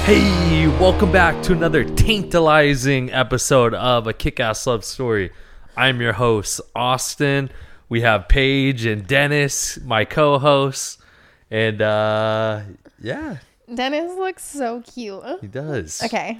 Hey, welcome back to another tantalizing episode of A Kick-Ass Love Story. I'm your host, Austin. We have Paige and Dennis, my co-hosts. And, yeah. Dennis looks so cute. He does. Okay.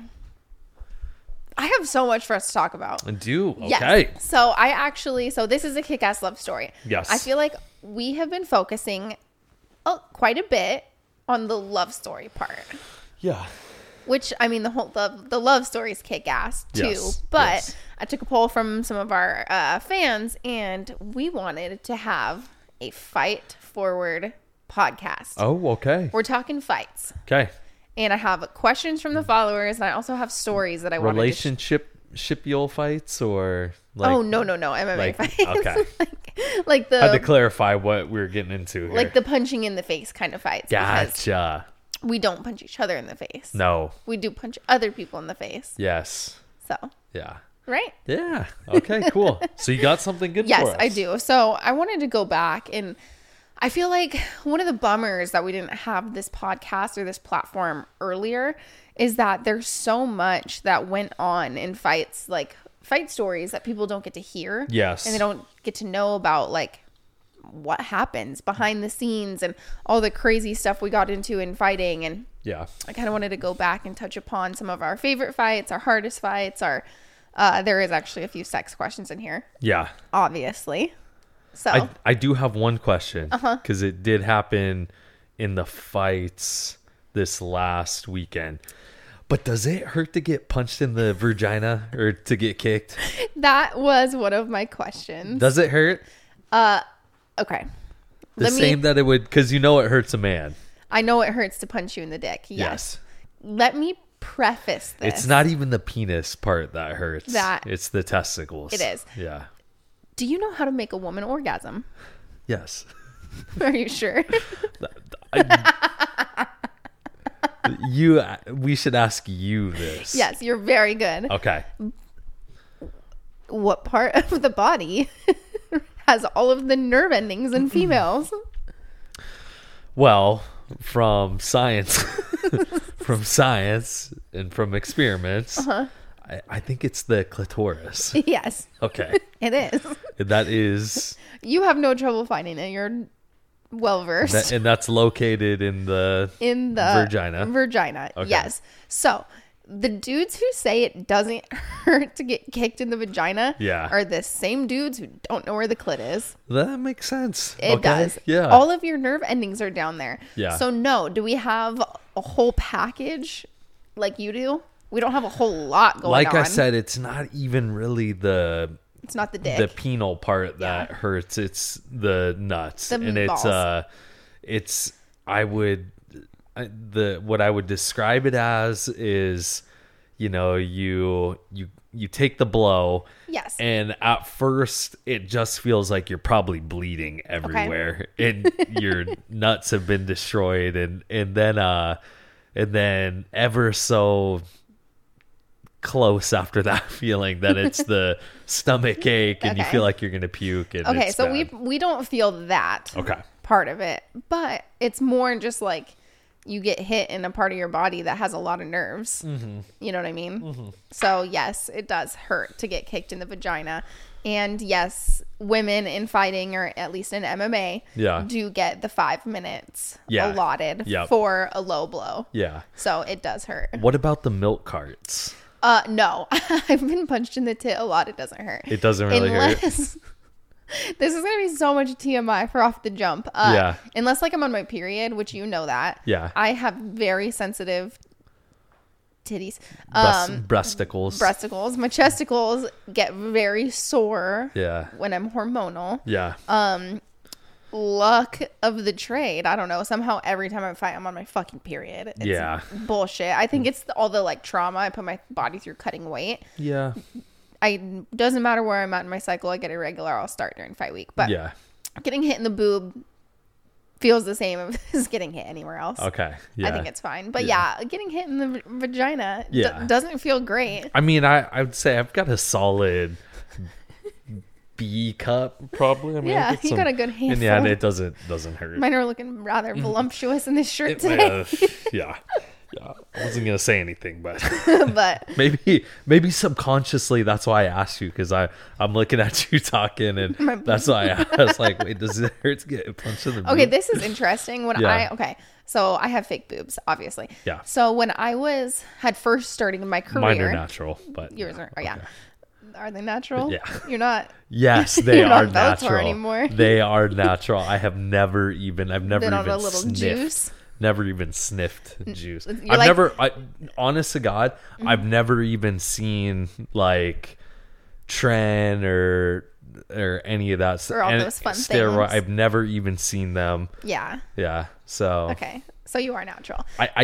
I have so much for us to talk about. I do? Okay. Yes. So this is a kick-ass love story. Yes. I feel like we have been focusing quite a bit on the love story part. Yeah. Which, I mean, the love story is kick-ass too. Yes. But Yes. I took a poll from some of our fans, and we wanted to have a fight-forward podcast. Oh, okay. We're talking fights. Okay. And I have questions from the followers, and I also have stories that I wanted Relationship fights or like... Oh, no, MMA like, fights. okay. like I had to the clarify what we're getting into here. like the punching in the face kind of fights. because Gotcha. We don't punch each other in the face. No. We do punch other people in the face. Yes. So, Yeah. right? Yeah. Okay, cool. So you got something good for us. Yes, I do. So I wanted to go back, and I feel like one of the bummers that we didn't have this podcast or this platform earlier is that there's so much that went on in fights, like fight stories that people don't get to hear. Yes. And they don't get to know about like what happens behind the scenes and all the crazy stuff we got into in fighting. And Yeah. I kind of wanted to go back and touch upon some of our favorite fights, our hardest fights, there is actually a few sex questions in here, Yeah. obviously. So I do have one question because it did happen in the fights this last weekend. But does it hurt to get punched in the vagina or to get kicked? that was one of my questions. Does it hurt? Okay. The same that it would, because you know it hurts a man. I know it hurts to punch you in the dick. Yes. Let me preface this. It's not even the penis part that hurts. That- it's the testicles. It is. Yeah. Do you know how to make a woman orgasm? Yes. Are you sure? We should ask you this. Yes, you're very good. Okay. What part of the body has all of the nerve endings in females? Well, from science, and from experiments, I think it's the clitoris. Yes, Okay. it is. That is, You have no trouble finding it. You're well versed and that's located in the vagina. Vagina. Okay. Yes. So the dudes who say it doesn't hurt to get kicked in the vagina Yeah. are the same dudes who don't know where the clit is. That makes sense. It Okay. does. Yeah. All of your nerve endings are down there. Yeah. So no, do we have a whole package like you do? We don't have a whole lot going on. Like I said, it's not even really the It's not the dick. the penile part that hurts. It's the nuts, The and balls. it's what I would describe it as is, you take the blow. Yes. And at first, it just feels like you're probably bleeding everywhere, and your nuts have been destroyed, and then ever so close after that feeling that it's the stomach ache and you Okay. feel like you're gonna puke. And Okay, it's so bad. we don't feel that Okay. part of it, but it's more just like you get hit in a part of your body that has a lot of nerves. Mm-hmm. You know what I mean? Mm-hmm. So yes, it does hurt to get kicked in the vagina. And yes, women in fighting, or at least in MMA, do get the 5 minutes allotted for a low blow. Yeah. So it does hurt. What about the milk carts? No, I've been punched in the tit a lot. It doesn't hurt. It doesn't really hurt. This is going to be so much TMI for off the jump. Unless like I'm on my period, which you know that. Yeah. I have very sensitive titties. Breasticles. Breasticles. My chesticles get very sore when I'm hormonal. Yeah. Luck of the trade. I don't know. Somehow every time I fight, I'm on my fucking period. It's bullshit. I think it's all the like trauma. I put my body through cutting weight. Yeah. Doesn't matter where I'm at in my cycle. I get irregular. I'll start during fight week. But getting hit in the boob feels the same as getting hit anywhere else. Okay. Yeah. I think it's fine. But getting hit in the vagina doesn't feel great. I mean, I would say I've got a solid B cup probably. I mean, Yeah, you got a good handful. And it doesn't hurt. Mine are looking rather voluptuous in this shirt today. Yeah. I wasn't gonna say anything, but But maybe subconsciously that's why I asked you, because I'm looking at you talking, and that's why I was like, wait, does it hurt to get punched in the boob? okay, this is interesting. Yeah. So I have fake boobs, obviously. Yeah. So when I had first starting my career, Mine are natural, but yours are. Oh, yeah. okay. Are they natural? Yeah. You're not. Yes, they You're are not Bellator natural anymore. They are natural. I've never Been even on a little sniffed. juice. Never even sniffed juice. You're like- Honest to God, I've never even seen like Tren or any of that. Or all those fun things. I've never even seen them. Yeah. Yeah. So Okay. So you are natural.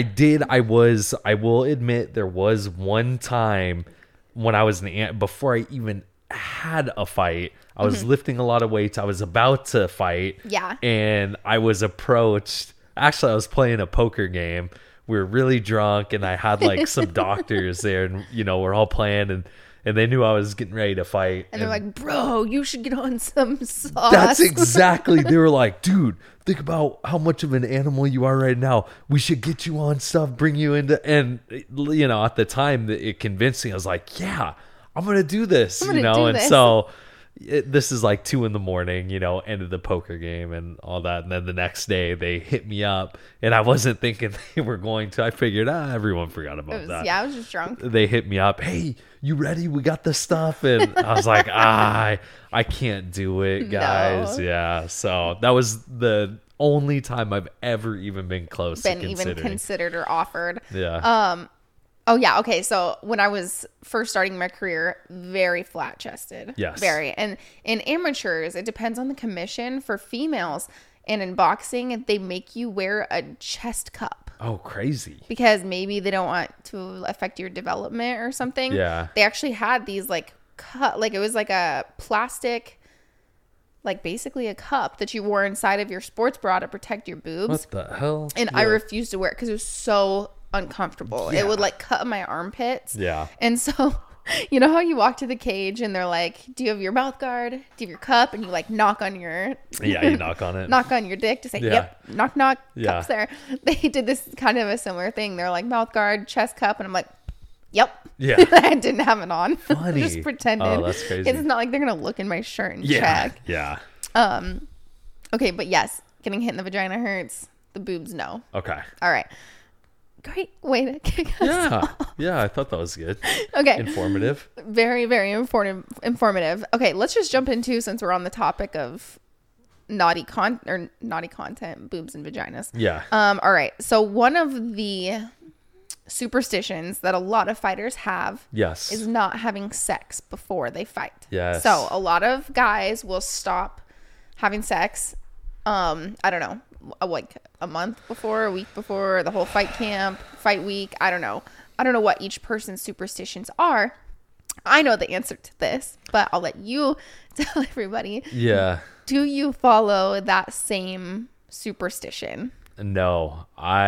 I will admit there was one time when I was before I even had a fight, I was lifting a lot of weights. I was about to fight. Yeah. And I was approached. Actually, I was playing a poker game. We were really drunk, and I had like some doctors there, and we're all playing, and they knew I was getting ready to fight. And they're like, bro, you should get on some sauce. That's exactly. They were like, dude, think about how much of an animal you are right now. We should get you on stuff, bring you into, and at the time it convinced me. I was like, yeah, I'm gonna do this. And so this is like 2 a.m, end of the poker game and all that. And then the next day they hit me up, and I wasn't thinking they were going to. I figured, everyone forgot about that. Yeah, I was just drunk. They hit me up. Hey, you ready? We got the stuff. And I was like, I can't do it, guys. No. Yeah. So that was the only time I've ever even been close to Even considered or offered. Yeah. Oh yeah, okay. So when I was first starting my career, very flat chested. Yes. Very. And in amateurs, it depends on the commission. For females and in boxing, they make you wear a chest cup. Oh, crazy. Because maybe they don't want to affect your development or something. Yeah. They actually had these like it was like a plastic, like basically a cup that you wore inside of your sports bra to protect your boobs. What the hell? And I refused to wear it because it was so uncomfortable. Yeah. It would like cut my armpits. Yeah. And so, you know how you walk to the cage and they're like, do you have your mouth guard? Do you have your cup? And you like knock on your Yeah, you knock on it. knock on your dick to say, Yeah. yep, knock, knock, Yeah. cup's there. They did this kind of a similar thing. They're like mouth guard, chest cup, and I'm like, yep. Yeah. I didn't have it on. Funny. Just pretended. Oh, that's crazy. It's not like they're gonna look in my shirt and Yeah. check. Yeah. Okay, but yes, getting hit in the vagina hurts. The boobs, no. Okay. All right. Great way to kick us Yeah. off. Yeah, I thought that was good. Okay. Informative. Very, very informative. Okay, let's just jump into, since we're on the topic of naughty content, boobs and vaginas. Yeah. All right. So one of the superstitions that a lot of fighters have Yes. is not having sex before they fight. Yes. So a lot of guys will stop having sex. I don't know, like a month before, a week before, the whole fight camp, fight week. I don't know what each person's superstitions are. I know the answer to this, but I'll let you tell everybody. Yeah. Do you follow that same superstition? No,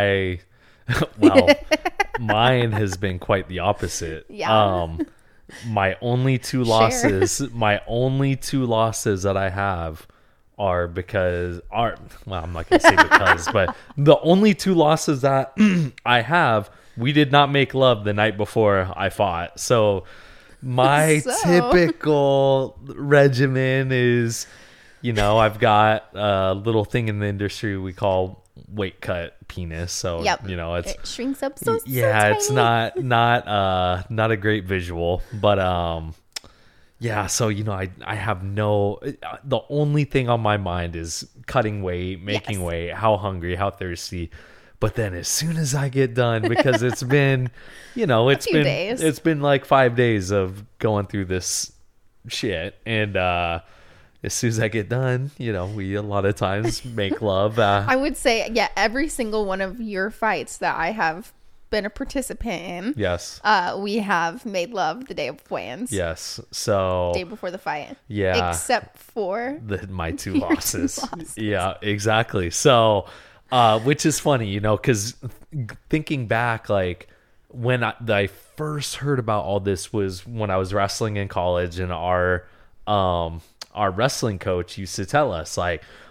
mine has been quite the opposite. Yeah. My only two losses that I have are I'm not gonna say because, but the only 2 losses that I have, we did not make love the night before I fought. So my typical regimen is, I've got a little thing in the industry we call weight cut penis. So it's it shrinks up so it's tiny. not a great visual, but yeah, so I have the only thing on my mind is cutting weight, making weight, how hungry, how thirsty. But then as soon as I get done, because it's been it's been like 5 days of going through this shit, and as soon as I get done, we a lot of times make love. I would say, every single one of your fights that I have been a participant in, yes, we have made love the day of weigh-ins. Yes, so day before the fight. Yeah, except for my 2 losses. Yeah, exactly. So, which is funny, because thinking back, like when I first heard about all this was when I was wrestling in college, and our wrestling coach used to tell us like,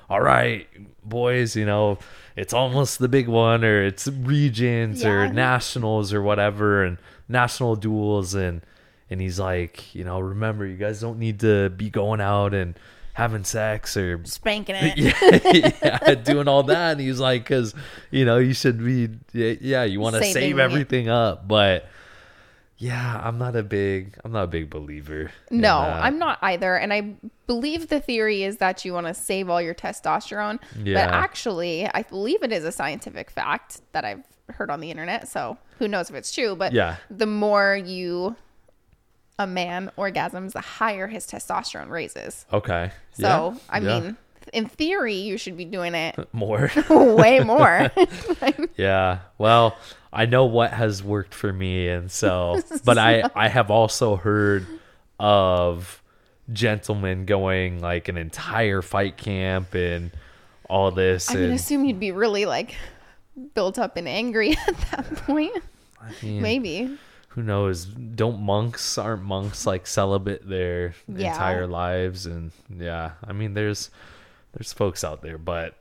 all right, boys, it's almost the big one, or it's regions or nationals or whatever, and national duels. And he's like, remember, you guys don't need to be going out and having sex or spanking it. Yeah, doing all that. And he's like, because, you should be, you want to save everything up. But yeah, I'm not a big believer. No, I'm not either. And I believe the theory is that you want to save all your testosterone. Yeah. But actually, I believe it is a scientific fact that I've heard on the internet. So who knows if it's true. But the more a man orgasms, the higher his testosterone raises. Okay. So, I mean, in theory, you should be doing it more. Way more. Yeah. Well, I know what has worked for me. And so, but I have also heard of gentlemen going like an entire fight camp and all this. I would assume you'd be really like built up and angry at that point. I mean, maybe. Who knows? Aren't monks like celibate their entire lives? And I mean, there's folks out there, but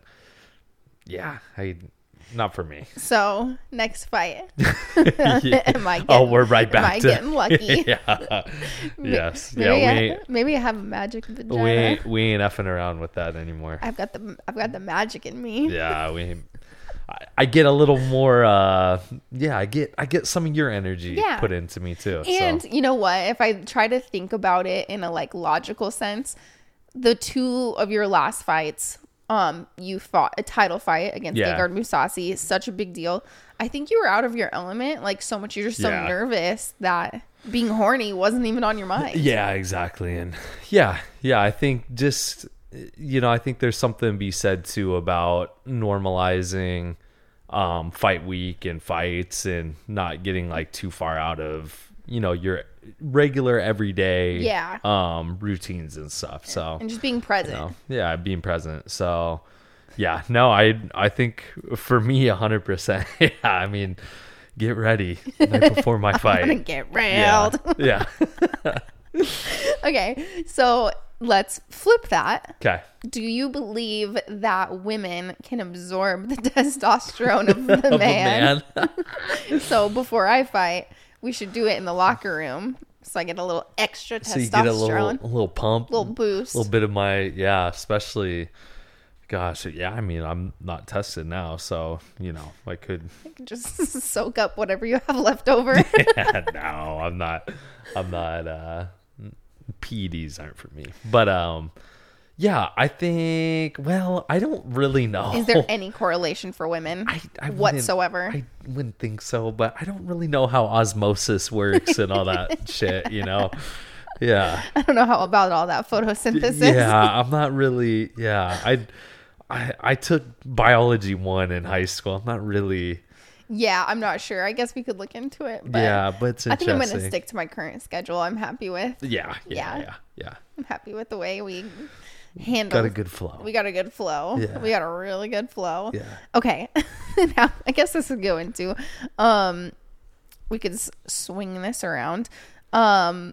not for me. So next fight. We're right back to getting lucky. Yes. Maybe I have a magic vagina. We ain't effing around with that anymore. I've got the magic in me. Yeah, I get a little more I get some of your energy put into me too. And you know what? If I try to think about it in a like logical sense, the two of your last fights, you fought a title fight against Gegard Mousasi, such a big deal. I think you were out of your element, like so much. You're just so nervous that being horny wasn't even on your mind. Yeah, exactly. And I think just I think there's something to be said too about normalizing fight week and fights and not getting like too far out of your regular everyday routines and stuff. So and just being present. Being present. So I think for me 100%. Yeah, I mean, get ready right before my fight. I'm gonna get railed. Yeah. Okay, so let's flip that. Okay. Do you believe that women can absorb the testosterone of the man? So before I fight, we should do it in the locker room, so I get a little extra testosterone. So you get a little pump, little boost, a little bit of my especially. Gosh, I mean, I'm not tested now, so I could just soak up whatever you have left over. No, I'm not. PEDs aren't for me, but I think. Well, I don't really know. Is there any correlation for women whatsoever? I wouldn't think so, but I don't really know how osmosis works and all that shit. Yeah. I don't know how about all that photosynthesis. Yeah, I'm not really. Yeah, I took biology 1 in high school. I'm not really. Yeah, I'm not sure. I guess we could look into it. But but it's interesting. I think I'm going to stick to my current schedule. I'm happy with. Yeah. I'm happy with the way we handle. Got a good flow. We got a good flow. Yeah. We got a really good flow. Yeah. Okay. Now, I guess this would go into, we could swing this around. A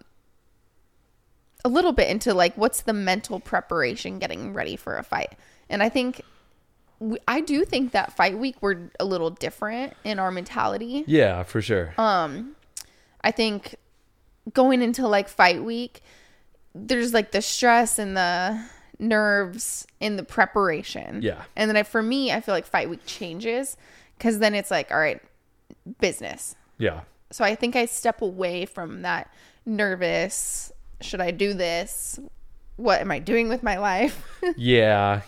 little bit into like, what's the mental preparation getting ready for a fight? And I do think that fight week we're a little different in our mentality. Yeah, for sure. I think going into like fight week, there's like the stress and the nerves in the preparation. Yeah. And then for me, I feel like fight week changes because then it's like, all right, business. Yeah. So I think I step away from that nervous, should I do this? What am I doing with my life? Yeah,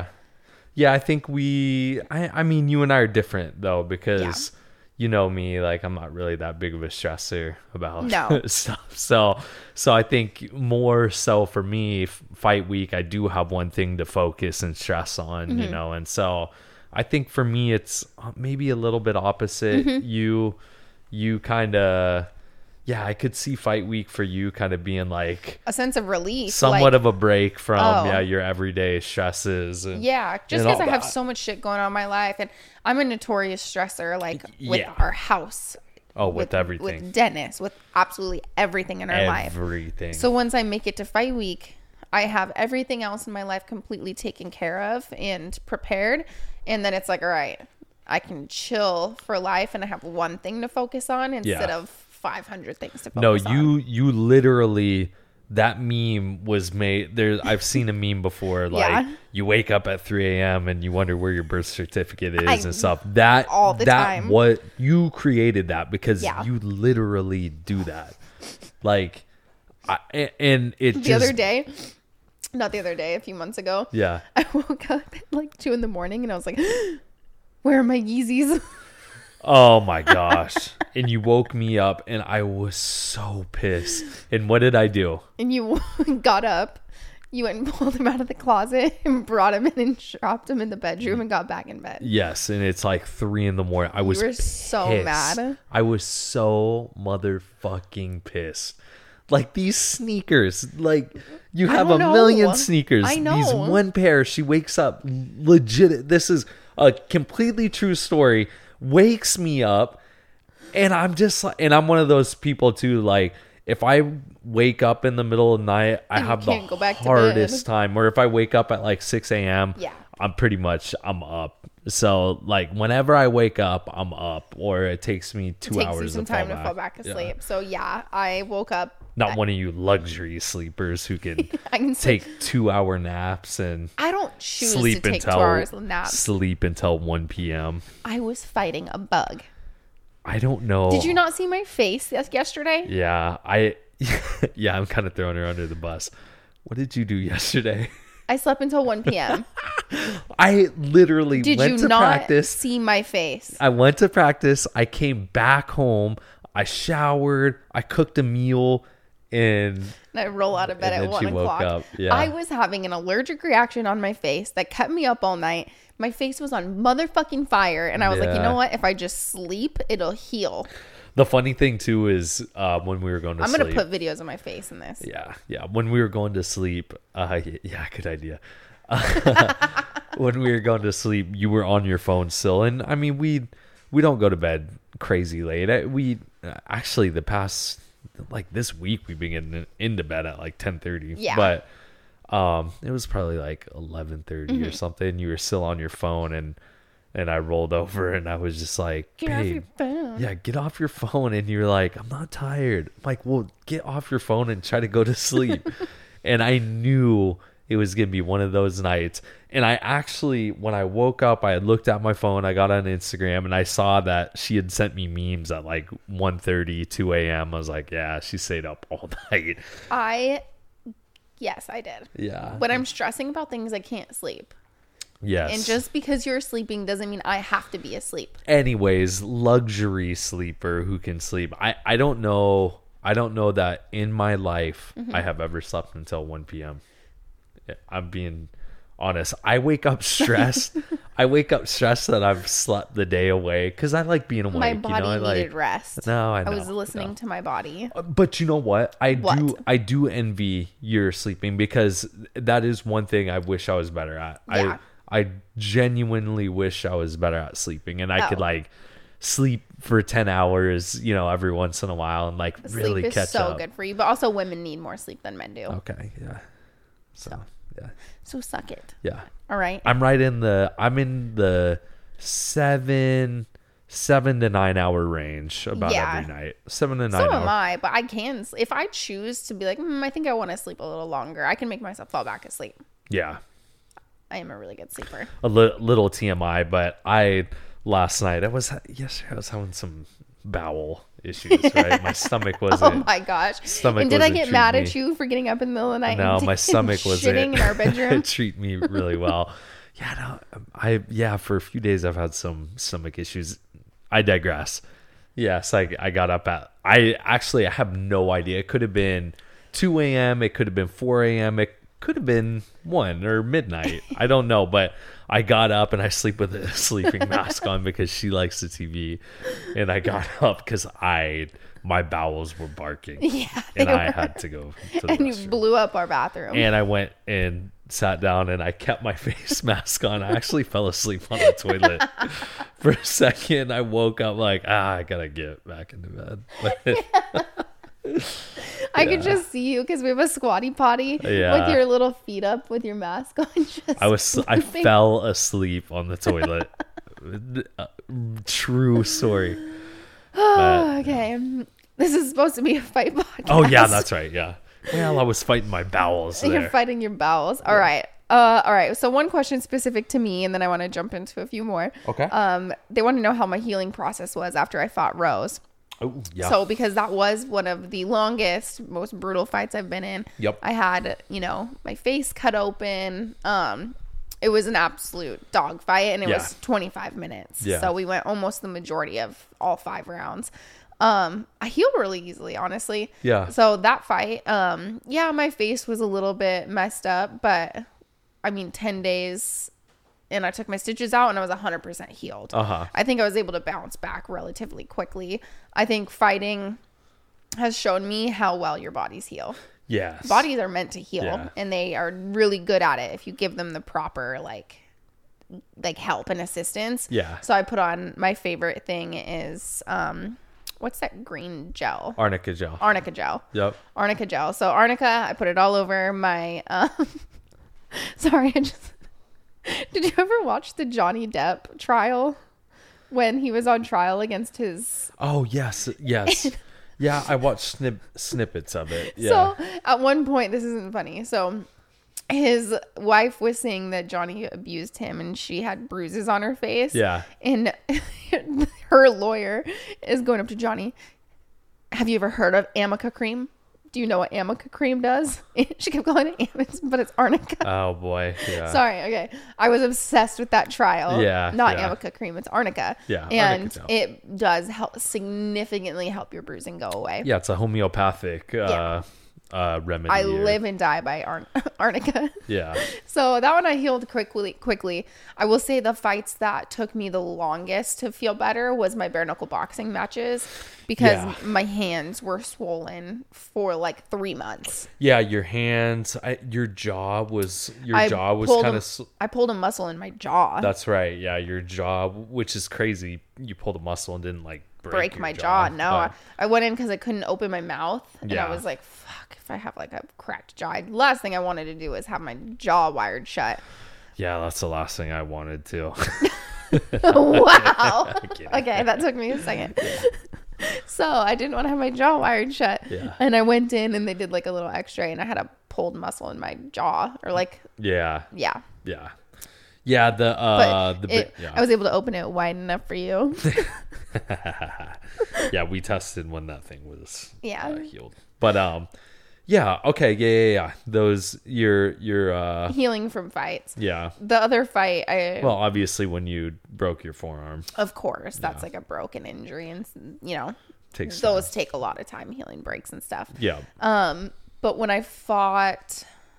I think I mean, you and I are different though, because you know me, like I'm not really that big of a stressor about stuff. So I think more so for me, fight week, I do have one thing to focus and stress on, and so I think for me, it's maybe a little bit opposite. You kind of, I could see fight week for you kind of being like a sense of relief, somewhat of a break from your everyday stresses. And, just because I have so much shit going on in my life, and I'm a notorious stressor, like with our house. Oh, with everything. With Dennis, with absolutely everything in our life. Everything. So once I make it to fight week, I have everything else in my life completely taken care of and prepared. And then it's like, all right, I can chill for life and I have one thing to focus on instead of 500 things to focus on. You literally, that meme was made there. I've seen a meme before. Like you wake up at 3 a.m. and you wonder where your birth certificate is and stuff. That all the time. What you created that because you literally do that. Like, and it other day, not the other day, a few months ago. Yeah. I woke up at like 2 a.m. and I was like, where are my Yeezys? Oh my gosh. And you woke me up and I was so pissed. And what did I do? And you got up, you went and pulled them out of the closet and brought them in and dropped them in the bedroom and got back in bed. Yes. And it's like 3 a.m. I was so mad. I was so motherfucking pissed. Like these sneakers, like you have a million sneakers. I know. These one pair, she wakes up legit. This is a completely true story. Wakes me up and I'm just like, and I'm one of those people too, like if I wake up in the middle of the night, I have the hardest time. Or if I wake up at like 6 a.m., I'm up. So like whenever I wake up, I'm up, or it takes me 2 hours you some time to fall back asleep. So I woke up. Not one of you luxury sleepers who can take 2-hour naps and I don't choose to take 2 hours naps. Sleep until 1 p.m. I was fighting a bug. I don't know. Did you not see my face yesterday? Yeah, I'm kind of throwing her under the bus. What did you do yesterday? I slept until 1 p.m. I literally went to practice. Did you not see my face? I went to practice. I came back home. I showered. I cooked a meal. And I roll out of bed at 1 o'clock. Yeah. I was having an allergic reaction on my face that kept me up all night. My face was on motherfucking fire. And I was like, you know what? If I just sleep, it'll heal. The funny thing, too, is when we were going to sleep. I'm going to put videos of my face in this. Yeah. When we were going to sleep. Good idea. When we were going to sleep, you were on your phone still. And, I mean, we don't go to bed crazy late. We actually, the past... like this week we've been getting into bed at like 10:30. But it was probably like 11:30 or something. You were still on your phone and I rolled over and I was just like, get off your phone. Yeah, get off your phone. And you're like, I'm not tired. I'm like, well, get off your phone and try to go to sleep. And I knew it was going to be one of those nights. And I actually, when I woke up, I had looked at my phone. I got on Instagram and I saw that she had sent me memes at like 1:30, 2 a.m. I was like, yeah, she stayed up all night. Yes, I did. Yeah. When I'm stressing about things, I can't sleep. Yes. And just because you're sleeping doesn't mean I have to be asleep. Anyways, luxury sleeper who can sleep. I don't know that in my life I have ever slept until 1 p.m. I'm being honest. I wake up stressed. That I've slept the day away because I like being awake. My body needed rest. No, I know. I was listening to my body. But you know what? I do envy your sleeping because that is one thing I wish I was better at. Yeah. I genuinely wish I was better at sleeping and I could like sleep for 10 hours, every once in a while and like really catch up. Sleep is so good for you, but also women need more sleep than men do. Okay, yeah. So. Yeah. So suck it. Yeah. All right. I'm in the 7 to 9 hour range about every night. 7 to 9 hours. So am I, but I can, if I choose to be like, I think I want to sleep a little longer, I can make myself fall back asleep. Yeah. I am a really good sleeper. A little TMI, but last night I was having some bowel issues, right? My stomach wasn't. Oh my gosh! And did I get mad at you for getting up in the middle of the night? No, my stomach wasn't shitting in our bedroom. Treat me really well. For a few days I've had some stomach issues. I digress. Yes, I got up at. I have no idea. It could have been 2 a.m. It could have been 4 a.m. It could have been 1 or midnight. I don't know, but I got up and I sleep with a sleeping mask on because she likes the TV, and I got up because my bowels were barking. Yeah, and I had to go to the restroom. You blew up our bathroom. And I went and sat down and I kept my face mask on. I actually fell asleep on the toilet for a second. I woke up like, I gotta get back into bed. I could just see you because we have a squatty potty with your little feet up with your mask on. I fell asleep on the toilet. True story. Okay. This is supposed to be a fight podcast. Oh yeah, that's right. Yeah. Well, I was fighting my bowels there. You're fighting your bowels. All right. All right. So one question specific to me, and then I want to jump into a few more. Okay. They want to know how my healing process was after I fought Rose. Oh, yeah. So because that was one of the longest, most brutal fights I've been in. Yep. I had, my face cut open. It was an absolute dog fight, and it was 25 minutes. Yeah. So we went almost the majority of all 5 rounds. I healed really easily, honestly. Yeah. So that fight, my face was a little bit messed up, but 10 days and I took my stitches out and I was 100% healed. I think I was able to bounce back relatively quickly. I think fighting has shown me how well your bodies heal. Yes. Bodies are meant to heal, and they are really good at it if you give them the proper like help and assistance. Yeah. So I put on, my favorite thing is what's that green gel? Arnica gel. Arnica gel. Yep. Arnica gel. So Arnica, I put it all over my sorry, did you ever watch the Johnny Depp trial when he was on trial against his... Oh, yes. Yeah, I watched snippets of it. Yeah. So at one point, this isn't funny. So his wife was saying that Johnny abused him and she had bruises on her face. Yeah. And her lawyer is going up to Johnny. Have you ever heard of Amica cream? Do you know what Amica cream does? She kept calling it Amica, but it's Arnica. Oh boy. Yeah. Sorry. Okay. I was obsessed with that trial. Yeah. Not Amica cream. It's Arnica. Yeah. And it does significantly help your bruising go away. Yeah. It's a homeopathic remedy. I live and die by Arnica. Yeah. So that one I healed quickly. I will say the fights that took me the longest to feel better was my bare knuckle boxing matches, because my hands were swollen for like 3 months. Yeah, your hands, your jaw was kind of... I pulled a muscle in my jaw. That's right. Yeah, your jaw, which is crazy. You pulled a muscle and didn't like break my jaw. No, I went in because I couldn't open my mouth, and I was like, fuck, if I have like a cracked jaw. Last thing I wanted to do is have my jaw wired shut. Yeah, that's the last thing I wanted to. Wow. Okay, that took me a second. So I didn't want to have my jaw wired shut. Yeah. And I went in and they did like a little x-ray and I had a pulled muscle in my jaw, or like... Yeah. Yeah. Yeah. Yeah, I was able to open it wide enough for you. Yeah, we tested when that thing was healed. But yeah, okay, yeah. Those your healing from fights. Yeah. The other fight, obviously when you broke your forearm. Of course, that's like a broken injury, and takes those take a lot of time, healing breaks and stuff. Yeah. But when I fought,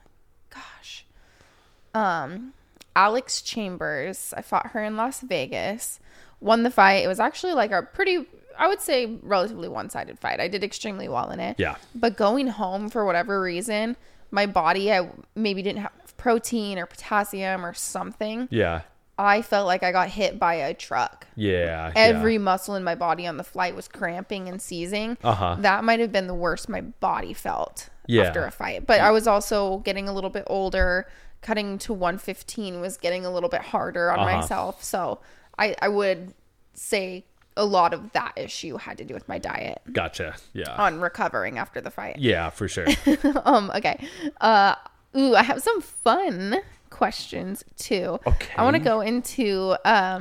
Alex Chambers, I fought her in Las Vegas, won the fight. It was actually like a pretty, I would say, relatively one-sided fight. I did extremely well in it. Yeah. But going home, for whatever reason, my body, I maybe didn't have protein or potassium or something. Yeah. I felt like I got hit by a truck. Yeah. Every muscle in my body on the flight was cramping and seizing. That might have been the worst my body felt after a fight. But I was also getting a little bit older. Cutting to 115 was getting a little bit harder on myself. So I would say a lot of that issue had to do with my diet. Gotcha. Yeah. On recovering after the fight. Yeah, for sure. Okay. I have some fun questions too. Okay. I want to go into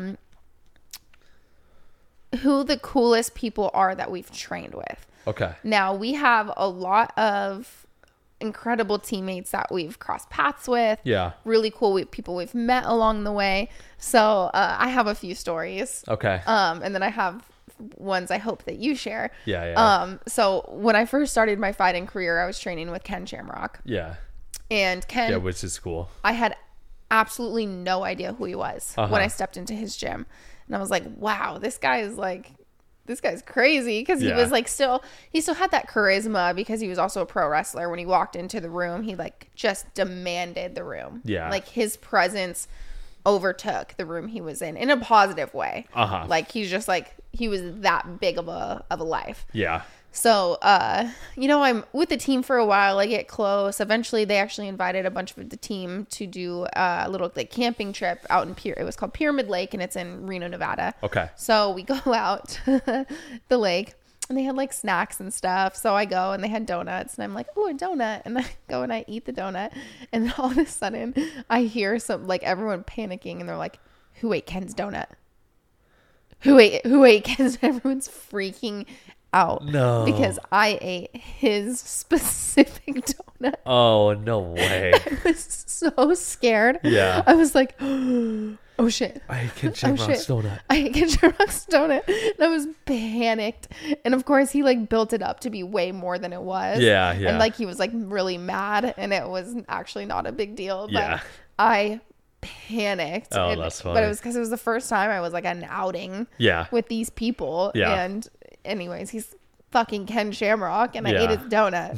who the coolest people are that we've trained with. Okay. Now, we have a lot of incredible teammates that we've crossed paths with. Yeah. Really cool people we've met along the way. So I have a few stories. Okay. And then I have ones I hope that you share. Yeah. So when I first started my fighting career, I was training with Ken Shamrock. Yeah. And Ken... Yeah, which is cool. I had absolutely no idea who he was when I stepped into his gym. And I was like, wow, this guy's crazy, because he was like he still had that charisma, because he was also a pro wrestler. When he walked into the room, he like just demanded the room. Yeah. Like his presence overtook the room he was in a positive way. Like he's just like, he was that big of a life. Yeah. So, I'm with the team for a while. I get close. Eventually, they actually invited a bunch of the team to do a little like camping trip out in it was called Pyramid Lake, and it's in Reno, Nevada. Okay. So we go out to the lake, and they had like snacks and stuff. So I go, and they had donuts, and I'm like, oh, a donut. And I go and I eat the donut, and then all of a sudden I hear some like everyone panicking, and they're like, who ate Ken's donut? Who ate Ken's? Everyone's freaking out. No. Because I ate his specific donut. Oh, no way. I was so scared. Yeah. I was like, oh shit. I ate Ken Shamrock's donut. I ate Ken Shamrock's donut. And I was panicked. And of course he like built it up to be way more than it was. Yeah. And like he was like really mad, and it was actually not a big deal. But Yeah. I panicked. Oh, that's funny. But it was because it was the first time I was like at an outing with these people. Yeah. And anyways, he's fucking Ken Shamrock, and I Yeah. ate his donut.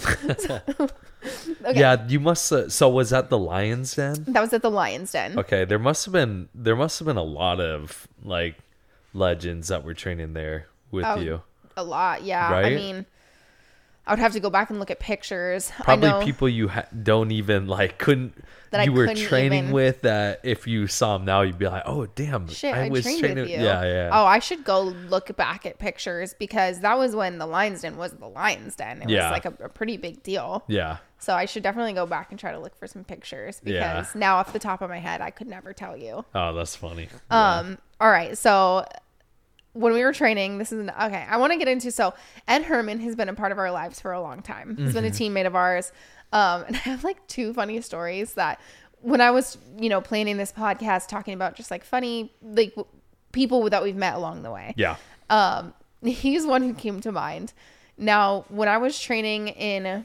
Okay. Yeah, you must. So was that the Lion's Den? That was at the Lion's Den. Okay, there must have been a lot of like legends that were training there with you. A lot, yeah. Right? I mean, I would have to go back and look at pictures. Probably I know people you don't even like couldn't. that you I were couldn't training even- with that. If you saw them now, you'd be like, "Oh, damn! Shit, I was trained training with you. Yeah. Oh, I should go look back at pictures, because that was when the Lion's Den was the Lion's Den. It was like a pretty big deal. Yeah. So I should definitely go back and try to look for some pictures, because now off the top of my head, I could never tell you. Oh, that's funny. All right. So when we were training, okay. I want to get into, so Ed Herman has been a part of our lives for a long time. He's been a teammate of ours. And I have like two funny stories that when I was, planning this podcast, talking about just like funny, like people that we've met along the way. Yeah. He's one who came to mind. Now, when I was training in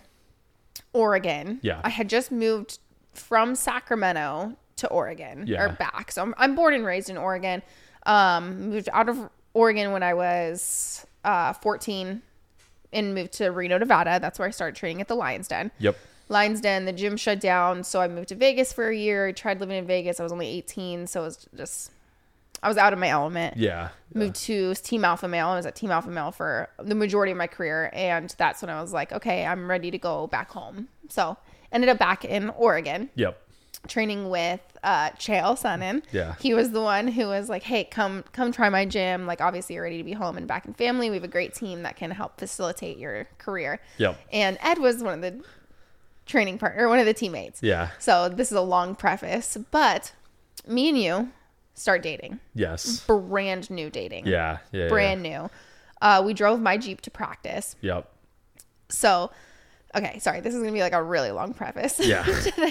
Oregon, I had just moved from Sacramento to Oregon or back. So I'm born and raised in Oregon. Moved out of Oregon when I was 14 and moved to Reno, Nevada. That's where I started training at the Lion's Den. Yep. Lion's Den, the gym shut down. So I moved to Vegas for a year. I tried living in Vegas. I was only 18. So it was I was out of my element. Yeah. Moved to Team Alpha Male. I was at Team Alpha Male for the majority of my career. And that's when I was like, okay, I'm ready to go back home. So ended up back in Oregon. Yep. Training with Chael Sonnen. Yeah. He was the one who was like, hey, come try my gym. Like, obviously you're ready to be home and back in family. We have a great team that can help facilitate your career. Yep. And Ed was one of the training partner, one of the teammates. Yeah. So this is a long preface, but me and you start dating. Yes. Brand new dating. Yeah. Yeah. Brand new. We drove my Jeep to practice. Yep. So, okay, sorry, this is going to be like a really long preface. Yeah.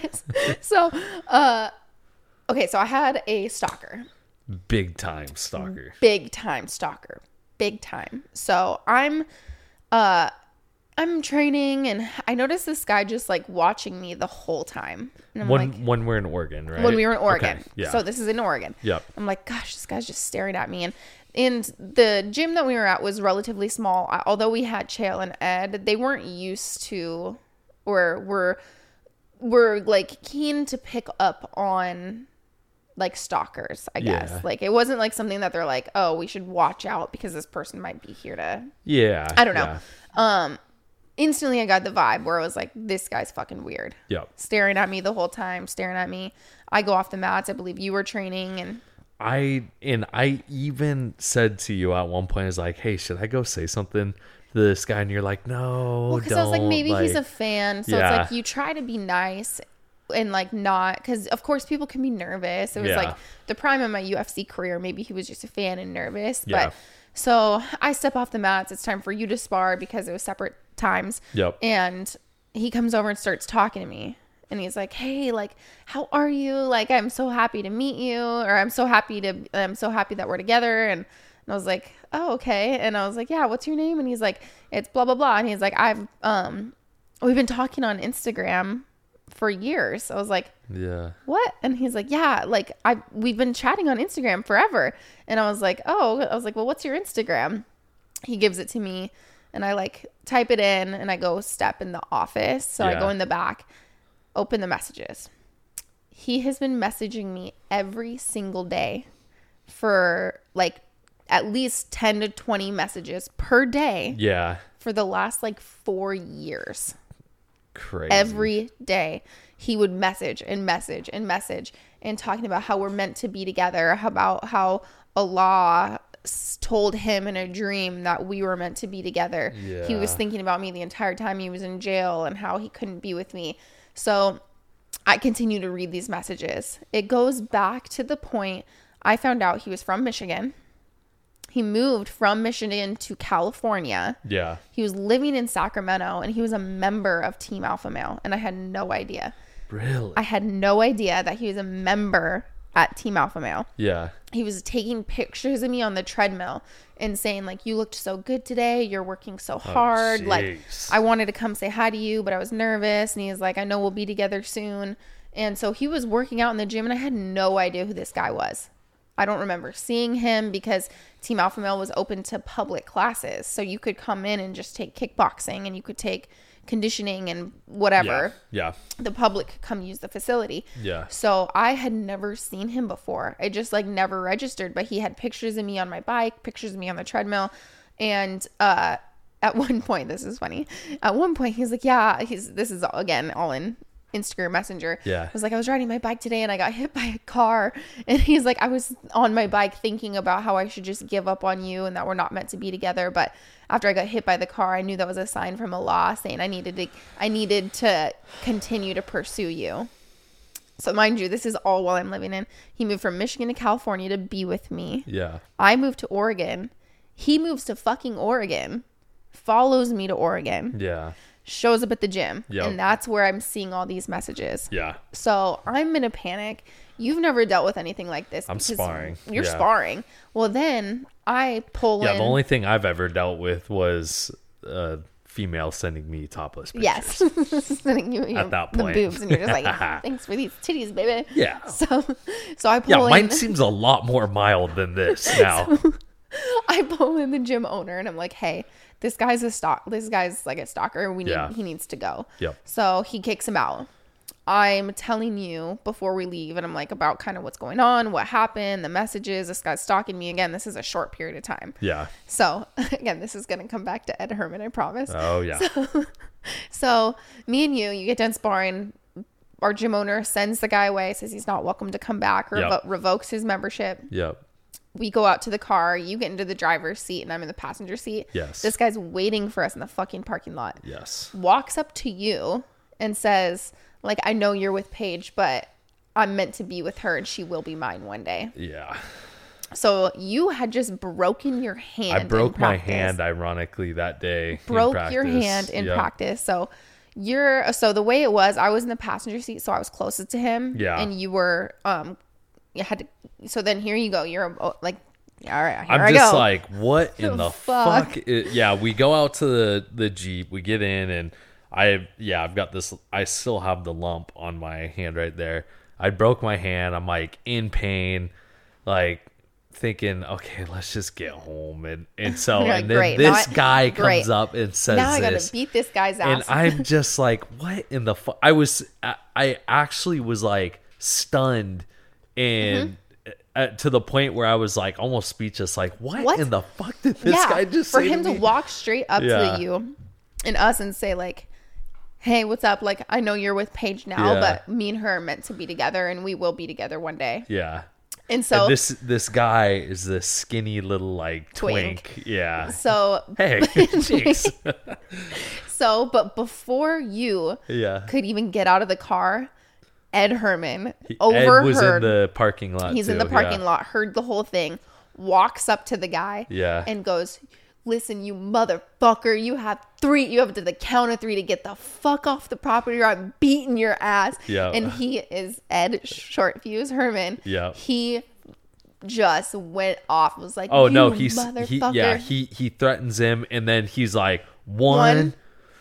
So, okay, so I had a stalker. Big time stalker. Big time stalker. Big time. So I'm training, and I noticed this guy just like watching me the whole time. And I'm when we're in Oregon, right? When we were in Oregon. Okay. Yeah. So this is in Oregon. Yep. I'm like, gosh, this guy's just staring at me. And the gym that we were at was relatively small. Although we had Chael and Ed, they weren't used to, or were like keen to pick up on like stalkers, I guess. Yeah. Like it wasn't like something that they're like, oh, we should watch out because this person might be here to. Yeah. I don't know. Yeah. Instantly I got the vibe where I was like, this guy's fucking weird. Yep. Staring at me the whole time, staring at me. I go off the mats. I believe you were training, and I even said to you at one point, I was like, hey, should I go say something to this guy? And you're like, no, because I was like, maybe he's a fan. So yeah. It's like you try to be nice and like not, because of course people can be nervous. It was like the prime of my UFC career. Maybe he was just a fan and nervous. Yeah. But so I step off the mats. It's time for you to spar because it was separate times. Yep. And he comes over and starts talking to me. And he's like, hey, like, how are you? Like, I'm so happy to meet you. Or I'm so happy that we're together. And I was like, oh, okay. And I was like, yeah, what's your name? And he's like, it's blah, blah, blah. And he's like, we've been talking on Instagram for years. I was like, yeah, what? And he's like, yeah, like we've been chatting on Instagram forever. And I was like, oh, well, what's your Instagram? He gives it to me, and I like type it in, and I go step in the office. So I go in the back, open the messages. He has been messaging me every single day for like at least 10 to 20 messages per day Yeah. for the last like 4 years. Crazy. Every day he would message and message and message and talking about how we're meant to be together, about how Allah told him in a dream that we were meant to be together. Yeah. He was thinking about me the entire time he was in jail and how he couldn't be with me. So I continue to read these messages. It goes back to the point I found out he was from Michigan. He moved from Michigan to California. Yeah. He was living in Sacramento, and he was a member of Team Alpha Male, and I had no idea. Really? I had no idea that he was a member at Team Alpha Male. Yeah. He was taking pictures of me on the treadmill and saying, like, you looked so good today. You're working so hard. Like, jeez. I wanted to come say hi to you, but I was nervous. And he was like, I know we'll be together soon. And so he was working out in the gym, and I had no idea who this guy was. I don't remember seeing him because Team Alpha Male was open to public classes. So you could come in and just take kickboxing, and you could take conditioning and whatever. Yeah. The public could come use the facility. Yeah. So I had never seen him before. I just like never registered, but he had pictures of me on my bike, pictures of me on the treadmill. And at one point, this is funny. At one point, he's like, yeah, this is again all in Instagram Messenger. Yeah. I was like, I was riding my bike today and I got hit by a car. And he's like, I was on my bike thinking about how I should just give up on you and that we're not meant to be together. But after I got hit by the car, I knew that was a sign from Allah saying I needed to continue to pursue you. So mind you, this is all while I'm living in. He moved from Michigan to California to be with me. Yeah. I moved to Oregon. He moves to fucking Oregon, follows me to Oregon. Yeah. Shows up at the gym. Yep. And that's where I'm seeing all these messages. Yeah. So I'm in a panic. You've never dealt with anything like this. I'm sparring. You're Yeah. sparring. Well, then I pull Yeah. in. The only thing I've ever dealt with was female sending me topless pictures. Yes. Sending you At that point. the boobs. And you're just like, thanks for these titties, baby. Yeah. So I pull Yeah. in. Mine seems a lot more mild than this now. I pull in the gym owner and I'm like, hey, this guy's like a stalker. He needs to go. Yep. So he kicks him out. I'm telling you before we leave, and I'm like about kind of what's going on, what happened, the messages. This guy's stalking me again. This is a short period of time. Yeah. So again, this is going to come back to Ed Herman, I promise. Oh yeah. So me and you get done sparring. Our gym owner sends the guy away, says he's not welcome to come back, or revokes his membership. Yep. We go out to the car. You get into the driver's seat and I'm in the passenger seat. Yes. This guy's waiting for us in the fucking parking lot. Yes. Walks up to you and says, like, I know you're with Paige, but I'm meant to be with her and she will be mine one day. Yeah. So you had just broken your hand. I broke my hand, ironically, that day. Broke your hand in practice. So the way it was, I was in the passenger seat, so I was closest to him. Yeah. And you were, you had to, so then here you go. You're like, all right, here I'm just like, what in the fuck? Fuck? We go out to the Jeep, we get in, and I've got this, I still have the lump on my hand right there. I broke my hand. I'm like in pain, like thinking, okay, let's just get home. And so, like, and then great. this guy comes up and says now I this. gotta beat this guy's ass. And I'm just like, what in the fuck? I actually was like stunned and to the point where I was like almost speechless. Like, what in the fuck did this guy just say for him to to me? walk straight up to you and us and say like, hey, what's up? Like, I know you're with Paige now, but me and her are meant to be together and we will be together one day. Yeah. And so this guy is this skinny little like twink. Yeah. So hey, jeez. So, but before you could even get out of the car, Ed Herman overheard. Ed was in the parking lot. He's in the parking lot, heard the whole thing, walks up to the guy and goes, listen, you motherfucker, you have to the count of 3 to get the fuck off the property or I'm beating your ass. Yeah. And he is Ed Short Fuse Herman. Yeah. He just went off. Was like, oh you no, motherfucker. he threatens him and then he's like, one,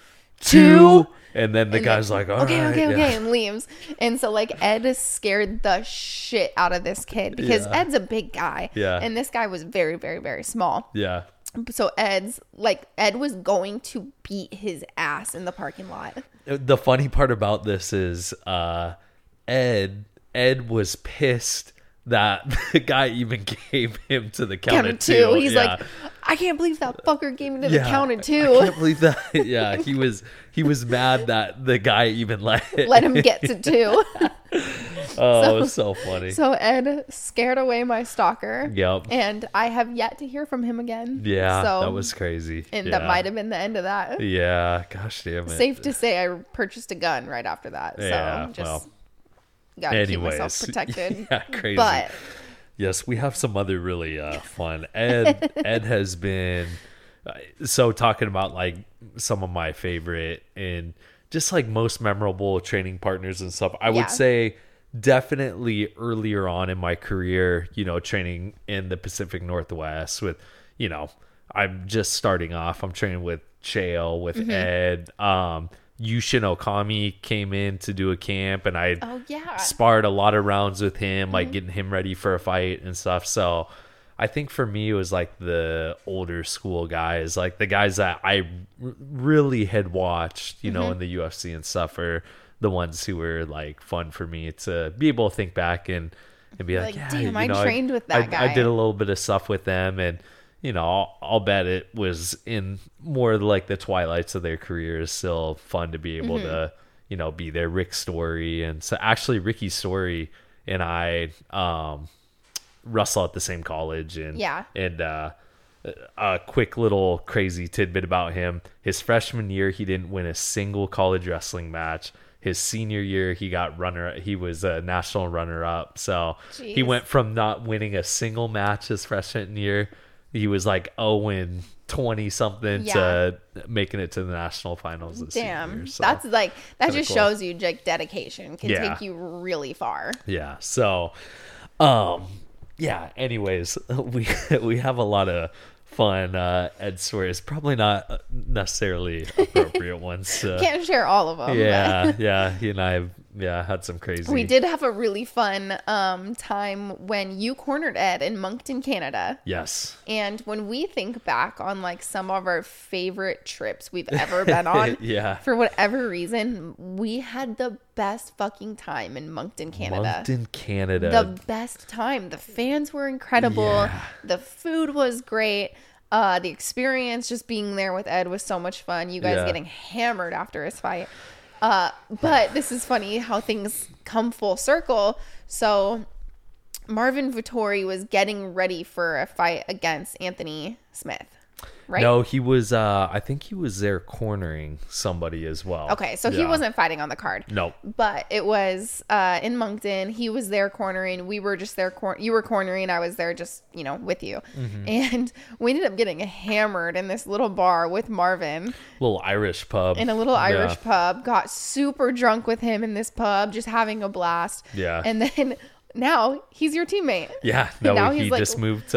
2, and then the guy's like, all right, and leaves. And so like Ed scared the shit out of this kid because Ed's a big guy. Yeah. And this guy was very, very, very small. Yeah. So Ed was going to beat his ass in the parking lot. The funny part about this is Ed was pissed that the guy even gave him to the count of two. He's like, I can't believe that fucker gave me to the count of two. I can't believe that. Yeah, he was mad that the guy even let him get to two. Oh, it was so funny. So Ed scared away my stalker. Yep. And I have yet to hear from him again. Yeah, so, that was crazy. And that might have been the end of that. Yeah, gosh damn it. Safe to say I purchased a gun right after that. Yeah, so just gotta keep myself protected. Yeah, crazy. But yes, we have some other really fun. Ed has been so talking about like some of my favorite and just like most memorable training partners and stuff. I would say definitely earlier on in my career, training in the Pacific Northwest with, I'm just starting off. I'm training with Chael, with Ed. Yushin Okami came in to do a camp, and I sparred a lot of rounds with him, like getting him ready for a fight and stuff. So I think for me, it was like the older school guys, like the guys that I really had watched, in the UFC and stuff, are the ones who were like fun for me to be able to think back and be like, yeah, damn, I trained with that guy. I did a little bit of stuff with them, and I'll bet it was in more like the twilights of their careers, still fun to be able to, be there. Rick Story. And so actually Ricky Story and I, wrestle at the same college, and a quick little crazy tidbit about him. His freshman year, he didn't win a single college wrestling match. His senior year, he was a national runner up. So he went from not winning a single match his freshman year. He was like 0-20 something to making it to the national finals this year. So that's like, that just shows you like dedication can take you really far. Yeah. So, anyways, we have a lot of fun Ed stories, probably not necessarily appropriate ones. Can't share all of them. Yeah. He and I have had some crazy. We did have a really fun time when you cornered Ed in Moncton, Canada. Yes. And when we think back on like some of our favorite trips we've ever been on, for whatever reason, we had the best fucking time in Moncton, Canada. The best time. The fans were incredible. Yeah. The food was great. The experience just being there with Ed was so much fun. You guys getting hammered after his fight. But this is funny how things come full circle. So Marvin Vettori was getting ready for a fight against Anthony Smith, right? No, he was, I think he was there cornering somebody as well. Okay, so he wasn't fighting on the card. No. But it was in Moncton. He was there cornering. We were just there. You were cornering. I was there just, with you. And we ended up getting hammered in this little bar with Marvin. Little Irish pub. In a little Irish pub. Got super drunk with him in this pub, just having a blast. Yeah. And then now he's your teammate. Yeah. No, he just moved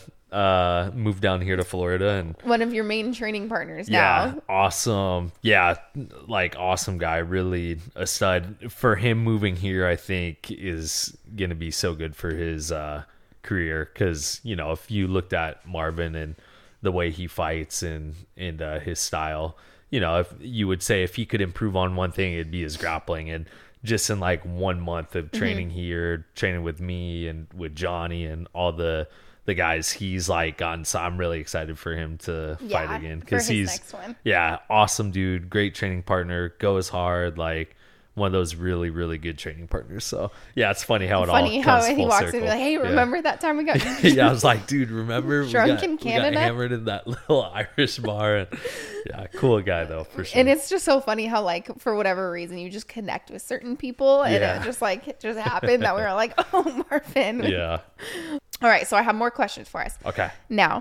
down here to Florida, and one of your main training partners now. Awesome. Awesome guy, really a stud. For him moving here, I think is gonna be so good for his career, because if you looked at Marvin and the way he fights and his style, if you would say if he could improve on one thing, it'd be his grappling. And just in like 1 month of training here, training with me and with Johnny and all the guys he's like gotten, so I'm really excited for him to fight again, because he's next one. Awesome dude, great training partner, goes hard, like one of those really, really good training partners. So it's funny how he walks in and be like, hey, remember that time we got I was like, dude, remember drunk in Canada? We got hammered in that little Irish bar. And cool guy though, for sure. And it's just so funny how like for whatever reason you just connect with certain people, and it just happened that we were like, oh, Marvin. All right, so I have more questions for us. Okay. Now,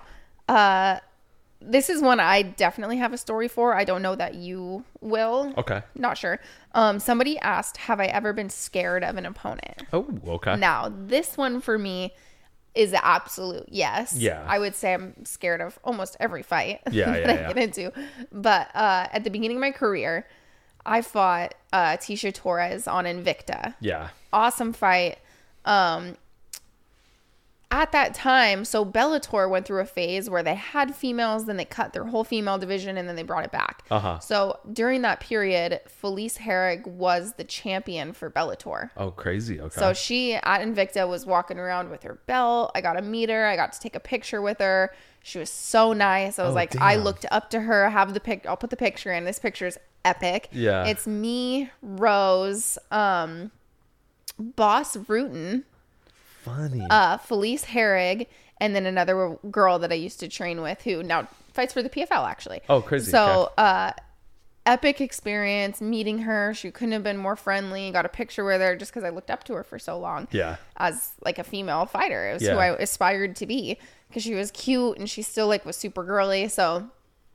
this is one I definitely have a story for. I don't know that you will. Okay. Not sure. Somebody asked, have I ever been scared of an opponent? Oh, okay. Now, this one for me is an absolute yes. Yeah. I would say I'm scared of almost every fight that I get into. But at the beginning of my career, I fought Tecia Torres on Invicta. Yeah. Awesome fight. at that time, so Bellator went through a phase where they had females, then they cut their whole female division, and then they brought it back. So during that period, Felice Herrig was the champion for Bellator. Oh, crazy. Okay. So she at Invicta was walking around with her belt. I got to meet her. I got to take a picture with her. She was so nice. I was like, damn. I looked up to her. I'll put the picture in. This picture is epic. Yeah. It's me, Rose, Boss Rutan, funny, Felice Herrig, and then another girl that I used to train with who now fights for the PFL actually. Oh, crazy. So epic experience meeting her. She couldn't have been more friendly. Got a picture with her just because I looked up to her for so long. Yeah. As like a female fighter. It was who I aspired to be because she was cute and she still like was super girly. So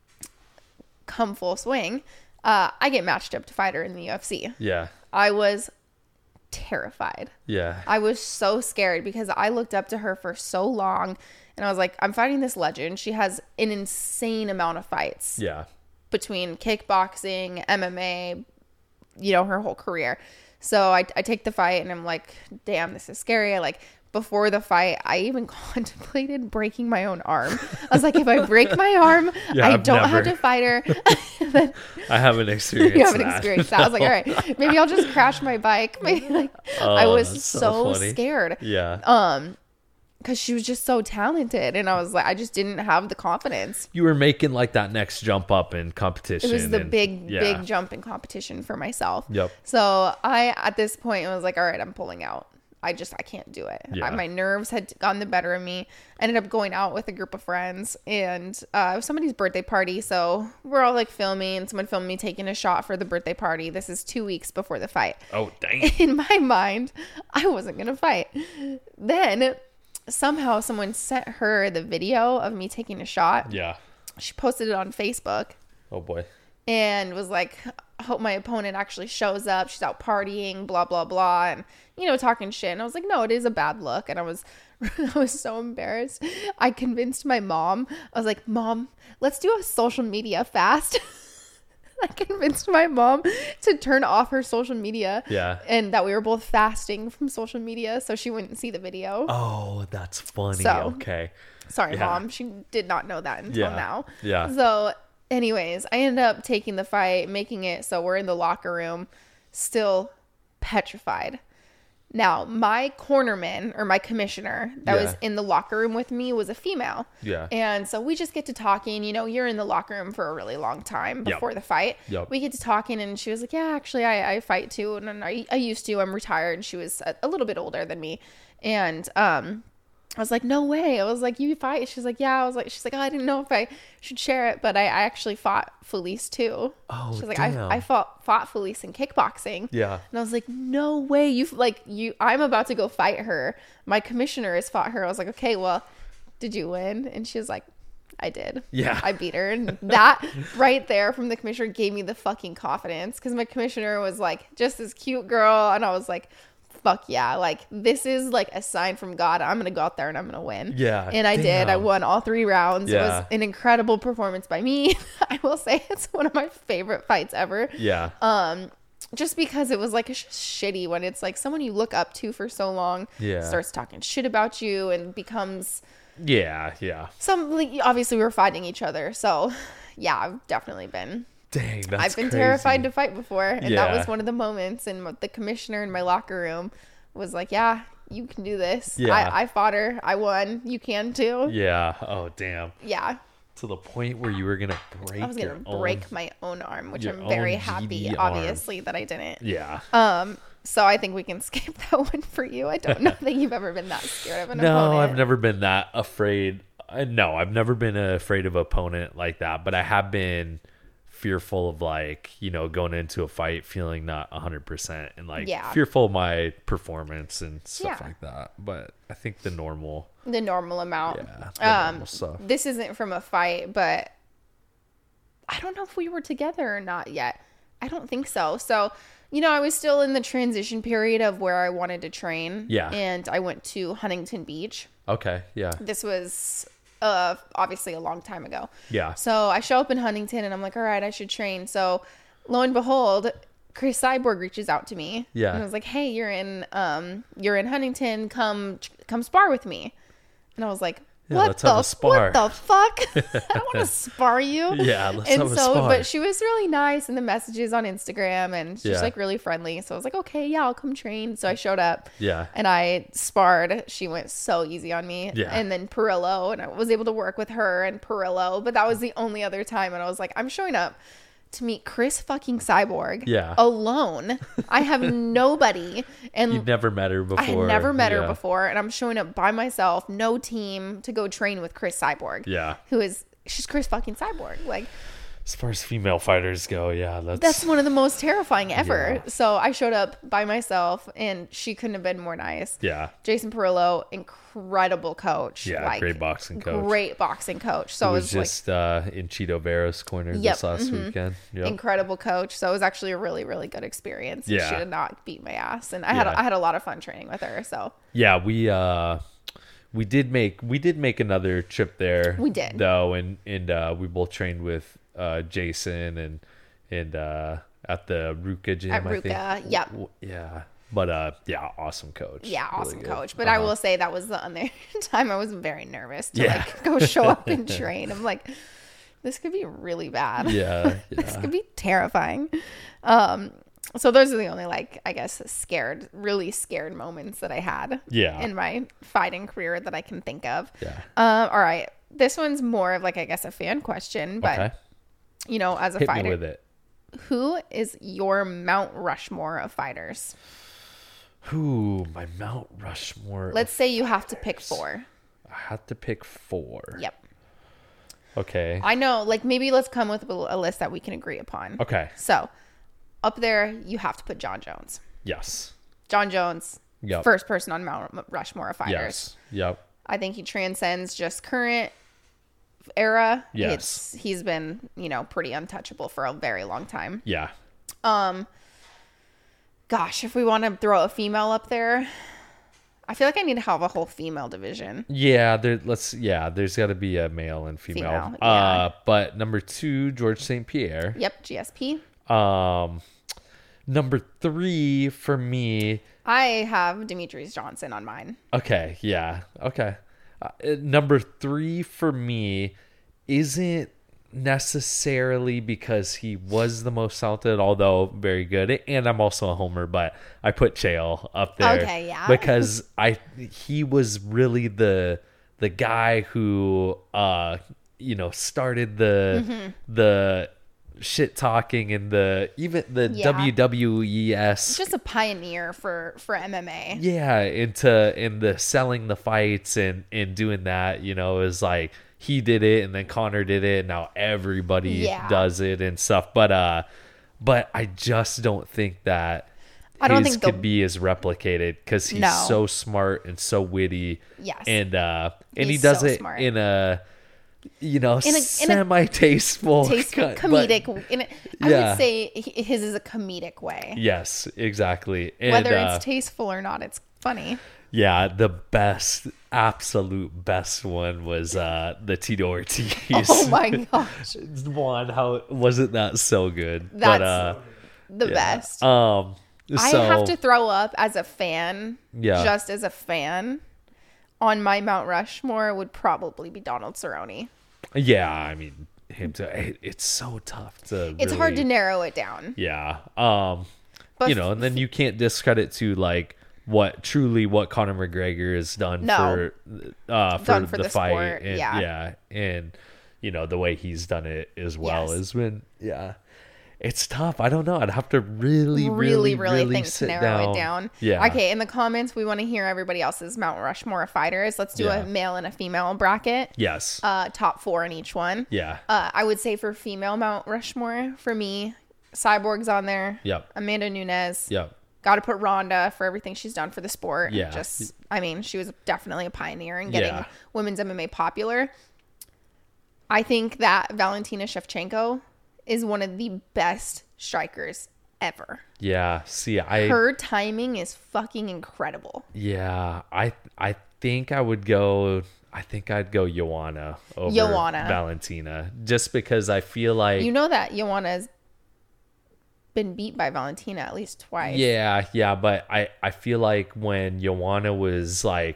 come full swing. I get matched up to fight her in the UFC. Yeah. I was terrified. Yeah. I was so scared because I looked up to her for so long and I was like, I'm fighting this legend. She has an insane amount of fights. Yeah. Between kickboxing, MMA, her whole career. So I take the fight and I'm like, damn, this is scary. Before the fight, I even contemplated breaking my own arm. I was like, if I break my arm, I don't have to fight her. Then, I haven't experienced that. You haven't experienced that. I was like, all right, maybe I'll just crash my bike. Maybe I was so scared. Yeah. Because she was just so talented. And I was like, I just didn't have the confidence. You were making that next jump up in competition. It was the big jump in competition for myself. Yep. So at this point, was like, all right, I'm pulling out. I can't do it. Yeah. My nerves had gotten the better of me. I ended up going out with a group of friends and it was somebody's birthday party. So we're all filming and someone filmed me taking a shot for the birthday party. This is 2 weeks before the fight. Oh, dang. In my mind, I wasn't going to fight. Then somehow someone sent her the video of me taking a shot. Yeah. She posted it on Facebook. Oh, boy. And was like, I hope my opponent actually shows up. She's out partying, blah, blah, blah. And, talking shit. And I was like, no, it is a bad look. And I was so embarrassed. I convinced my mom. I was like, Mom, let's do a social media fast. I convinced my mom to turn off her social media. Yeah. And that we were both fasting from social media so she wouldn't see the video. Oh, that's funny. So, okay. Sorry, Mom. She did not know that until now. Yeah. So anyways, I ended up taking the fight, making it so we're in the locker room, still petrified. Now, my cornerman or my commissioner that was in the locker room with me was a female. Yeah. And so we just get to talking. You're in the locker room for a really long time before the fight. Yep. We get to talking and she was like, yeah, actually, I fight too. And I used to. I'm retired. And she was a little bit older than me. And I was like, no way. I was like, you fight? She's like, yeah. She's like, oh, I didn't know if I should share it, but I actually fought Felice too. Oh, she's like, damn. I fought Felice in kickboxing. Yeah. And I was like, no way. I'm about to go fight her. My commissioner has fought her. I was like, okay, well, did you win? And she was like, I did. Yeah. I beat her. And that right there from the commissioner gave me the fucking confidence because my commissioner was like, just this cute girl. And I was like, fuck yeah, this is a sign from God. I'm gonna go out there and I'm gonna win. Yeah. And I did. I won all 3 rounds. Yeah. It was an incredible performance by me. I will say it's one of my favorite fights ever. Yeah. Just because it was it's just shitty when it's someone you look up to for so long starts talking shit about you and becomes obviously we were fighting each other. So yeah, I've definitely been Dang, that's I've been crazy. Terrified to fight before. And that was one of the moments. And the commissioner in my locker room was like, yeah, you can do this. Yeah. I fought her. I won. You can too. Yeah. Oh, damn. Yeah. To the point where you were going to break I was going to break my own arm, which I'm very happy, obviously, that I didn't. Yeah. So I think we can skip that one for you. I don't know that you've ever been that scared of an opponent. No, I've never been that afraid. No, I've never been afraid of an opponent like that. But I have been fearful of going into a fight feeling not 100% and fearful of my performance and stuff like that. But I think the normal amount. Normal stuff. This isn't from a fight, but I don't know if we were together or not yet. I don't think so. So, I was still in the transition period of where I wanted to train. Yeah. And I went to Huntington Beach. Okay. Yeah. This was obviously a long time ago. Yeah. So I show up in Huntington and I'm like, all right, I should train. So lo and behold, Chris Cyborg reaches out to me. Yeah. And I was like, hey, you're in Huntington. Come spar with me. And I was like, Yeah, let's have a spar. what the fuck? I don't want to spar you. Yeah, let's have a spar. But she was really nice in the messages on Instagram, and she's Yeah. like really friendly. So I was like, okay, yeah, I'll come train. So I showed up. Yeah. And I sparred. She went so easy on me. Yeah. And then Perillo, and I was able to work with her and Perillo, but that was the only other time. And I was like, I'm showing up to meet Chris fucking Cyborg Yeah. alone. I have nobody. And You'd never met her before. I had never met her Yeah. before, and I'm showing up by myself, no team, to go train with Chris Cyborg. Yeah. She's Chris fucking Cyborg. Like, As far as female fighters go, yeah, that's one of the most terrifying ever. Yeah. So I showed up by myself, and she couldn't have been more nice. yeah. Jason Perillo, incredible coach. Yeah, like, great boxing coach. Great boxing coach. So It it was was just in Cheeto Vera's corner Yep, this last weekend. Yep. incredible coach. So it was actually a really, really good experience. And Yeah. She did not beat my ass, and I Yeah. had a lot of fun training with her. So Yeah, we did make another trip there. We did. though, and we both trained with Jason and at the Ruka gym. At I think. Ruka, yep. Yeah, but yeah, awesome coach. yeah, Really awesome good. coach. But I will say that was the other time I was very nervous to like go show up and train. I'm like, this could be really bad. Yeah, This yeah, could be terrifying. So those are the only, like, I guess, really scared moments that I had Yeah. in my fighting career that I can think of. yeah. All right. This one's more of, like, I guess, a fan question. But, Okay, you know, as a hit fighter, me with it. who is your Mount Rushmore of fighters? Who my Mount Rushmore? Let's say you have to pick 4. I have to pick 4. Yep. Okay. I know, like, maybe let's come with a list that we can agree upon. Okay. So, up there, you have to put John Jones. Yes. John Jones, Yep. first person on Mount Rushmore of fighters. Yes. Yep. I think he transcends just current era. Yes. He's been, you know, pretty untouchable for a very long time. Yeah. Gosh, if we want to throw a female up there, I feel like I need to have a whole female division. Yeah, there's got to be a male and female. Female, yeah. But number 2, George St. Pierre. Yep, GSP. Number 3 for me. I have Demetrius Johnson on mine. Okay, yeah, okay. Number 3 for me isn't necessarily because he was the most talented, although very good. And I'm also a homer, but I put Chael up there. Okay, yeah. Because he was really the guy who started the shit talking and even the Yeah. WWES. Just a pioneer for MMA. Yeah, in the selling the fights and doing that, is like he did it and then Connor did it and now everybody Yeah. does it and stuff. But I just don't think that I don't his think could be as replicated because he's No. so smart and so witty. Yes. And he He's does so it smart. in a a semi-tasteful comedic. I Yeah. would say his is a comedic way. Yes, exactly. And, Whether it's tasteful or not, it's funny. yeah, the absolute best one was the Tito Ortiz. Oh my gosh. one. How wasn't that so good? That's the best. I I have to throw up as a fan, Yeah. just as a fan, on my Mount Rushmore would probably be Donald Cerrone. Yeah, I mean him too. It's so tough to. It's really, hard to narrow it down. Yeah. But and then you can't discredit to like what Conor McGregor has done No. for the fight. sport, And, yeah. And the way he's done it as well Yes. has been It's tough. I don't know. I'd have to really think to sit narrow it down. Yeah. Okay, in the comments, we want to hear everybody else's Mount Rushmore of fighters. Let's do Yeah. a male and a female bracket. Yes. Top 4 in each one. Yeah. I would say for female Mount Rushmore, for me, Cyborg's on there. Yep. Amanda Nunes. Yep. Got to put Rhonda for everything she's done for the sport. Yeah. She was definitely a pioneer in getting Yeah. women's MMA popular. I think that Valentina Shevchenko is one of the best strikers ever. Yeah. See, Her timing is fucking incredible. Yeah, I think I'd go Joanna over Joanna. Valentina, just because I feel like You know that Joanna's been beat by Valentina at least twice. yeah, but I feel like when Joanna was like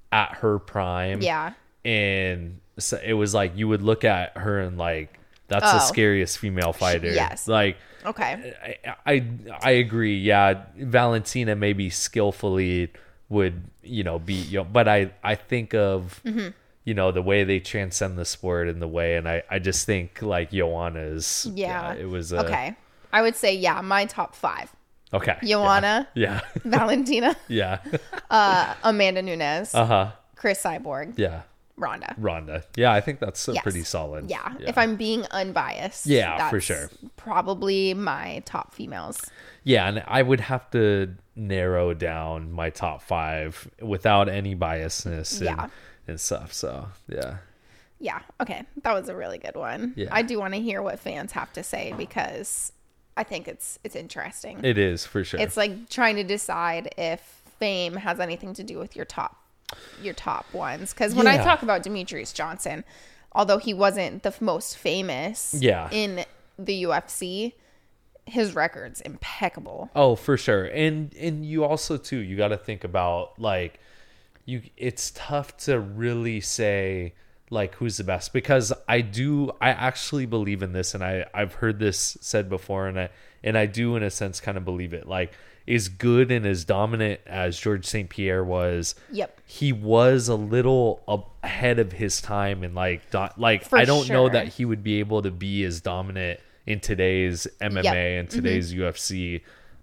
at her prime. Yeah. And so it was like you would look at her and like, that's the scariest female fighter. Yes. Like, okay. I agree. Yeah. Valentina maybe skillfully would, beat you. But I think of, the way they transcend the sport in the way. And I just think like Joanna's. Yeah. It was. Okay. I would say, my top 5. Okay. Joanna. Yeah. Valentina. Yeah. Amanda Nunes. Chris Cyborg. Yeah. Ronda. Yeah, I think that's pretty solid. Yeah. If I'm being unbiased. Yeah, that's for sure. Probably my top females. Yeah, and I would have to narrow down my top 5 without any biasness and stuff. So, yeah. Yeah. Okay. That was a really good one. Yeah. I do want to hear what fans have to say because I think it's interesting. It is, for sure. It's like trying to decide if fame has anything to do with your top ones. Because when I talk about Demetrius Johnson, although he wasn't the most famous in the UFC, his record's impeccable. Oh, for sure. And you also too, you got to think about like it's tough to really say like who's the best, because I actually believe in this, and I've heard this said before, and I do in a sense kind of believe it. Like, as good and as dominant as Georges St-Pierre was, he was a little ahead of his time, and I don't know that he would be able to be as dominant in today's MMA and today's UFC.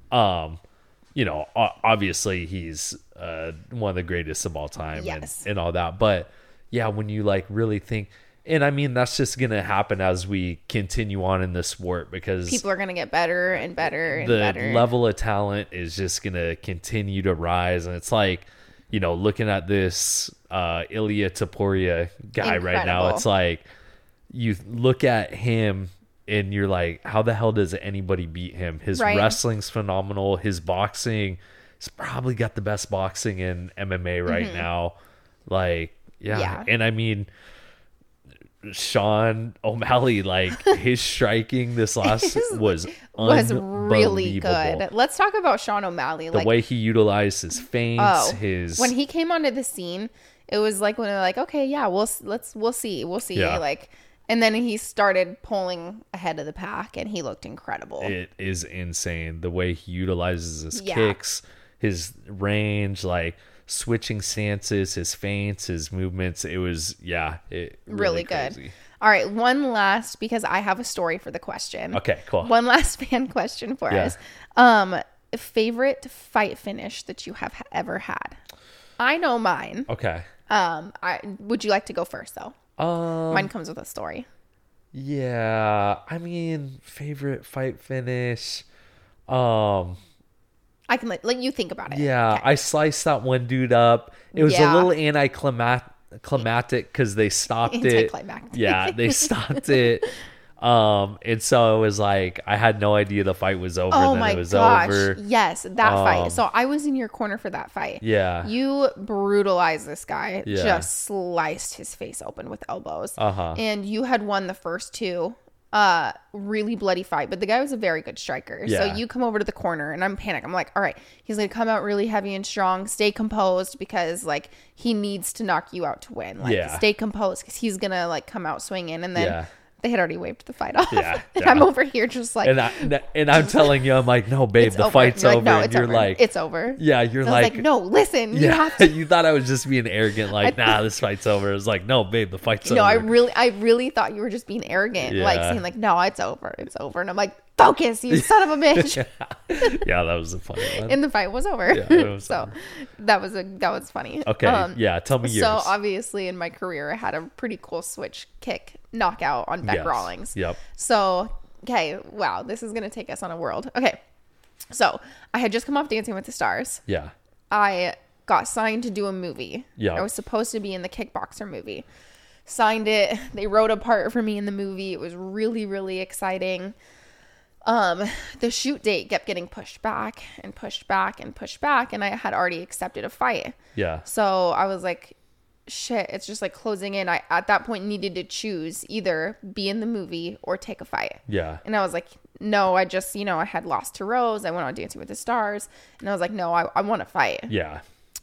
Obviously he's one of the greatest of all time, and all that, but yeah, when you like really think, and I mean, that's just going to happen as we continue on in the sport, because people are going to get better and better and better. The level of talent is just going to continue to rise. And it's like, looking at this Ilya Topuria guy right now, it's like you look at him and you're like, how the hell does anybody beat him? His wrestling's phenomenal. His boxing, he's probably got the best boxing in MMA right now. Like, yeah. And I mean, Sean O'Malley, like his striking this last was really good. Let's talk about Sean O'Malley. The way he utilized his feints, when he came onto the scene, it was like when they're like, okay, yeah, we'll see. Yeah. Like, and then he started pulling ahead of the pack, and he looked incredible. It is insane the way he utilizes his kicks, his range, like switching stances, his feints, his movements. It was really good. Crazy. All right, one last, because I have a story for the question. Okay, cool. One last fan question for us. Favorite fight finish that you have ever had? I know mine. Okay. Would you like to go first though? Mine comes with a story. Yeah, I mean, favorite fight finish. I can let you think about it. Yeah, okay. I sliced that one dude up. It was a little anticlimactic because they stopped it. Yeah, they stopped it. And so it was like I had no idea the fight was over. Oh my gosh! Over. Yes, that fight. So I was in your corner for that fight. Yeah, you brutalized this guy. Yeah. Just sliced his face open with elbows. And you had won the first two. Really bloody fight, but the guy was a very good striker. Yeah. So you come over to the corner and I'm panicked. I'm like, all right, he's gonna come out really heavy and strong. Stay composed, because like he needs to knock you out to win. Like stay composed, because he's gonna like come out swinging. And then they had already waved the fight off. Yeah, and I'm over here just like, and I'm telling you, I'm like, no, babe, the fight's over. No, and you're like, it's over. Yeah, you're like, no, listen. You have to. You thought I was just being arrogant, like, nah, this fight's over. It was like, no, babe, the fight's over. No, I really thought you were just being arrogant, like saying like, no, it's over. And I'm like, focus, you son of a bitch. Yeah, that was a funny one. And the fight was over. Yeah, so that was funny. Okay, tell me yours. So obviously in my career, I had a pretty cool switch kick knockout on Beck Rawlings. Yep. So, okay, wow, this is going to take us on a world. Okay, so I had just come off Dancing with the Stars. Yeah. I got signed to do a movie. Yeah. I was supposed to be in the Kickboxer movie. Signed it. They wrote a part for me in the movie. It was really, really exciting. The shoot date kept getting pushed back, and I had already accepted a fight. Yeah. So I was like, shit, it's just like closing in. I at that point needed to choose either be in the movie or take a fight. Yeah. And I was like, no, I just, I had lost to Rose. I went on Dancing with the Stars, and I was like, no, I want to fight. Yeah.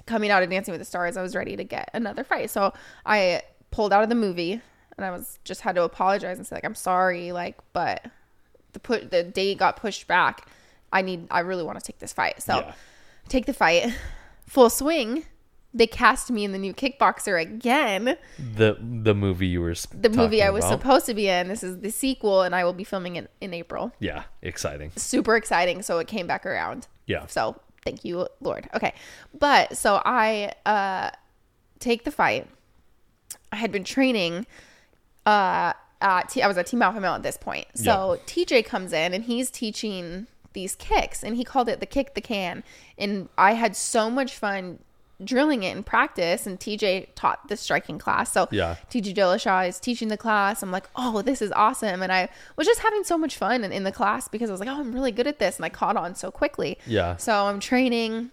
coming out of Dancing with the Stars, I was ready to get another fight. So I pulled out of the movie, and I just had to apologize and say, like, I'm sorry, like, but the date got pushed back. I really want to take this fight. So take the fight, full swing. They cast me in the new Kickboxer again. The movie you were the movie I was supposed to be in. This is the sequel, and I will be filming it in April. Yeah, exciting. Super exciting. So it came back around. Yeah. So thank you, Lord. Okay, but so I take the fight. I had been training. I was at Team Alpha Male at this point. So TJ comes in and he's teaching these kicks, and he called it the kick the can. And I had so much fun drilling it in practice, and TJ taught the striking class. So TJ Dillashaw is teaching the class. I'm like, oh, this is awesome. And I was just having so much fun in the class because I was like, oh, I'm really good at this. And I caught on so quickly. Yeah. So I'm training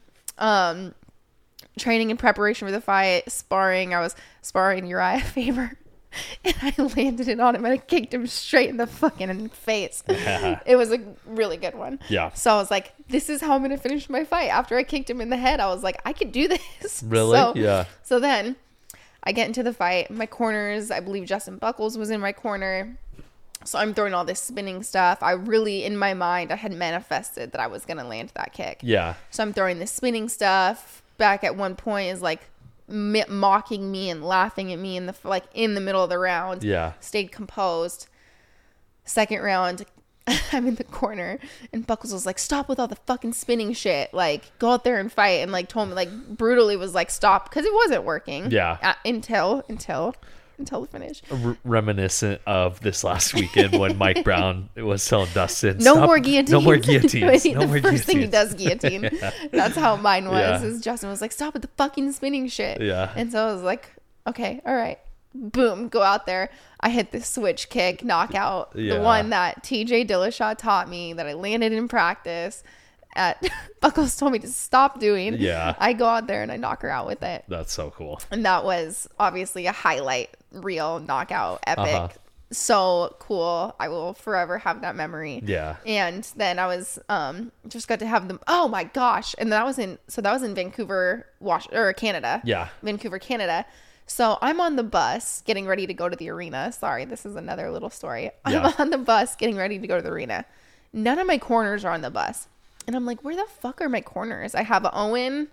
in preparation for the fight, sparring. I was sparring Uriah Faber. And I landed it on him and I kicked him straight in the fucking face. It was a really good one. Yeah. So I was like, this is how I'm going to finish my fight. After I kicked him in the head, I was like, I could do this. Really? So then I get into the fight. My corners, I believe Justin Buckles was in my corner. So I'm throwing all this spinning stuff. I really, in my mind, I had manifested that I was going to land that kick. Yeah. So I'm throwing this spinning stuff. Back at one point is like mocking me and laughing at me in the middle of the round. Yeah. Stayed composed. Second round, I'm in the corner and Buckles was like, stop with all the fucking spinning shit. Like, go out there and fight. And like told me, like, brutally was like, stop, because it wasn't working. Yeah. Until the finish. Reminiscent of this last weekend when Mike Brown was telling Dustin, no more guillotines. No more guillotines. The first thing he does, guillotine. That's how mine was. Is Justin was like, stop with the fucking spinning shit. Yeah. And so I was like, okay, all right. Boom, go out there. I hit the switch kick, knockout. The one that TJ Dillashaw taught me that I landed in practice. Buckles told me to stop doing. Yeah. I go out there and I knock her out with it. That's so cool. And that was obviously a highlight reel knockout, epic. So cool. I will forever have that memory. Yeah. And then I was just got to have them. Oh my gosh. And that was in Vancouver, Canada. Yeah. Vancouver, Canada. So I'm on the bus getting ready to go to the arena. Sorry, this is another little story. I'm on the bus getting ready to go to the arena. None of my corners are on the bus. And I'm like, where the fuck are my corners? I have Owen,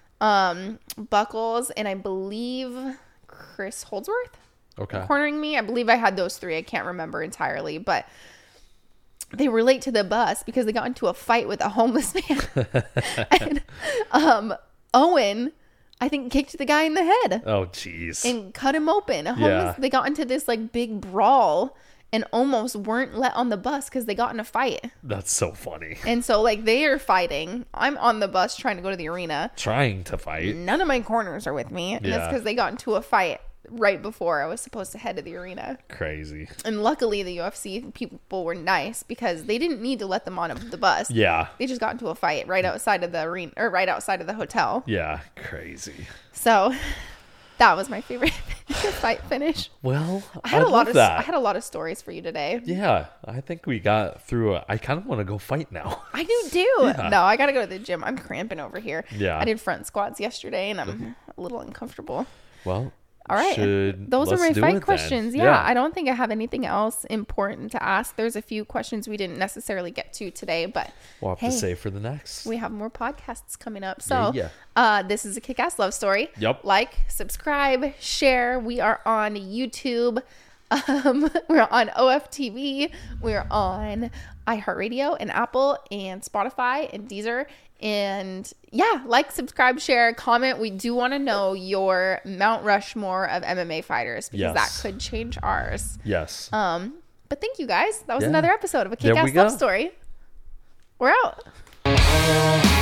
Buckles, and I believe Chris Holdsworth cornering me. I believe I had those three. I can't remember entirely, but they were late to the bus because they got into a fight with a homeless man. And Owen, I think, kicked the guy in the head. Oh, jeez. And cut him open. They got into this like big brawl and almost weren't let on the bus because they got in a fight. That's so funny. And so, like, they are fighting. I'm on the bus trying to go to the arena. Trying to fight. None of my corners are with me. And that's because they got into a fight right before I was supposed to head to the arena. Crazy. And luckily, the UFC people were nice because they didn't need to let them on the bus. Yeah. They just got into a fight right outside of the arena, or right outside of the hotel. Yeah. Crazy. So that was my favorite fight finish. Well, I had a lot of stories for you today. Yeah, I think we got through. I kind of want to go fight now. I do too. Yeah. No, I got to go to the gym. I'm cramping over here. Yeah. I did front squats yesterday, and I'm a little uncomfortable. Well, all right. Those are my fight questions. Yeah, I don't think I have anything else important to ask. There's a few questions we didn't necessarily get to today, but we'll have to save for the next. We have more podcasts coming up. So this is a Kick-Ass Love Story. Yep. Like, subscribe, share. We are on YouTube. We're on OFTV. We're on iHeartRadio and Apple and Spotify and Deezer. And yeah, like, subscribe, share, comment. We do want to know your Mount Rushmore of MMA fighters because that could change ours. Yes. But thank you guys. That was another episode of a Kick-Ass Love Story. We're out.